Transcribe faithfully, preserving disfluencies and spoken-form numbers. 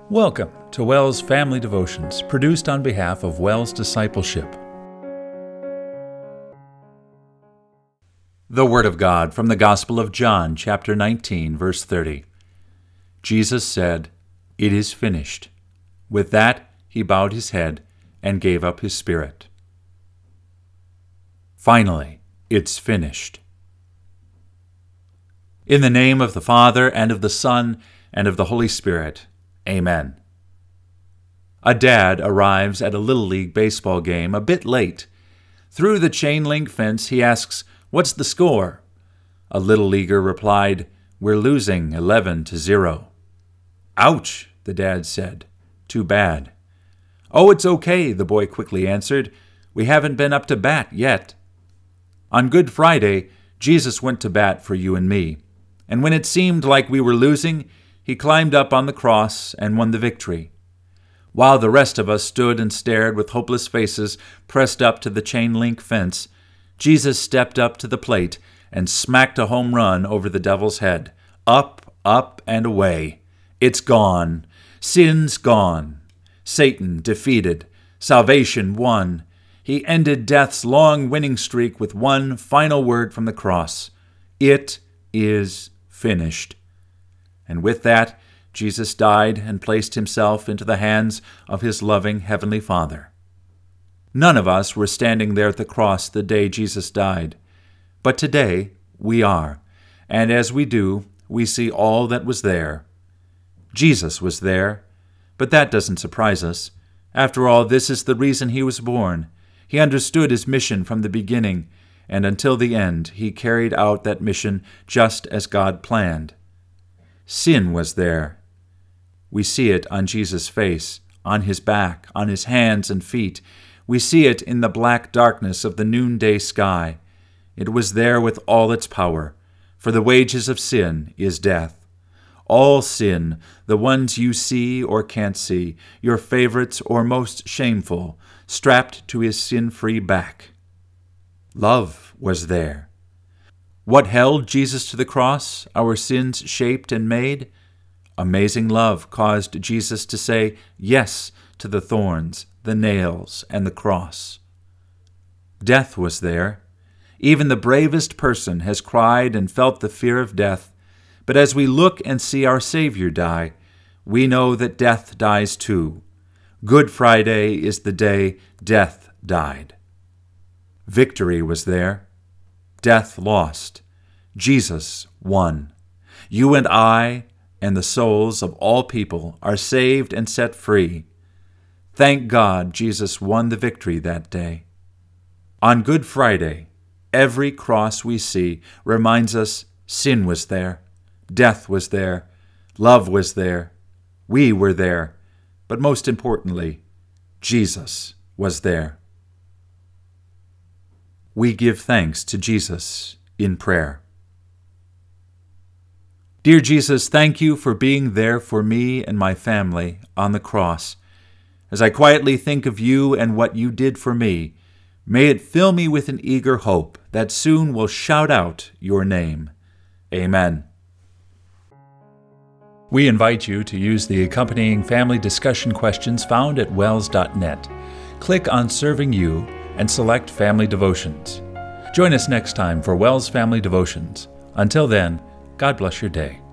Welcome to WELS Family Devotions, produced on behalf of WELS Discipleship. The Word of God from the Gospel of John, chapter nineteen, verse thirty. Jesus said, "It is finished." With that, he bowed his head and gave up his spirit. Finally, it's finished. In the name of the Father, and of the Son, and of the Holy Spirit. Amen. A dad arrives at a Little League baseball game a bit late. Through the chain link fence, he asks, "What's the score?" A Little Leaguer replied, "We're losing eleven to zero. "Ouch," the dad said. "Too bad." "Oh, it's okay," the boy quickly answered. "We haven't been up to bat yet." On Good Friday, Jesus went to bat for you and me. And when it seemed like we were losing, he climbed up on the cross and won the victory. While the rest of us stood and stared with hopeless faces pressed up to the chain-link fence, Jesus stepped up to the plate and smacked a home run over the devil's head. Up, up, and away. It's gone. Sin's gone. Satan defeated. Salvation won. He ended death's long winning streak with one final word from the cross. It is finished. And with that, Jesus died and placed himself into the hands of his loving Heavenly Father. None of us were standing there at the cross the day Jesus died, but today we are, and as we do, we see all that was there. Jesus was there, but that doesn't surprise us. After all, this is the reason he was born. He understood his mission from the beginning, and until the end, he carried out that mission just as God planned. Sin was there. We see it on Jesus' face, on his back, on his hands and feet. We see it in the black darkness of the noonday sky. It was there with all its power, for the wages of sin is death. All sin, the ones you see or can't see, your favorites or most shameful, strapped to his sin-free back. Love was there. What held Jesus to the cross, our sins shaped and made? Amazing love caused Jesus to say yes to the thorns, the nails, and the cross. Death was there. Even the bravest person has cried and felt the fear of death, but as we look and see our Savior die, we know that death dies too. Good Friday is the day death died. Victory was there. Death lost. Jesus won. You and I and the souls of all people are saved and set free. Thank God Jesus won the victory that day. On Good Friday, every cross we see reminds us sin was there, death was there, love was there, we were there, but most importantly, Jesus was there. We give thanks to Jesus in prayer. Dear Jesus, thank you for being there for me and my family on the cross. As I quietly think of you and what you did for me, may it fill me with an eager hope that soon will shout out your name. Amen. We invite you to use the accompanying family discussion questions found at wels dot net. Click on Serving You and select Family Devotions. Join us next time for WELS Family Devotions. Until then, God bless your day.